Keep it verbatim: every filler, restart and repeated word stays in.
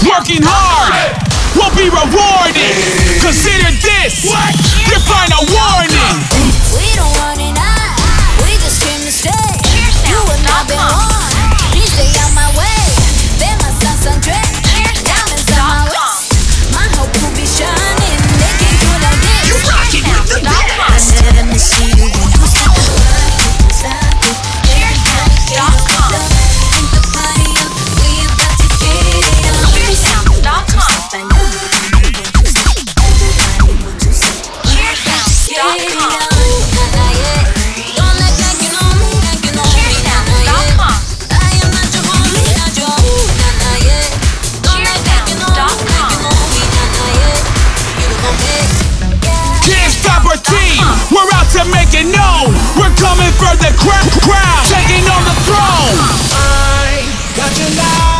Working hard will be rewarded. Consider this your final warning. We don't want it out, we just came to stay. You will not be on, please stay out my way. Then my sons on track, diamonds on my waist. My hope will be shining, they can't do like this. You're rocking with the best. Let me see you when you stop. Stop it. Think the party up, we about to get it on. Cheersounds dot com. We're out to make it known. We're coming for the crown, crown, taking on the throne. I got your life.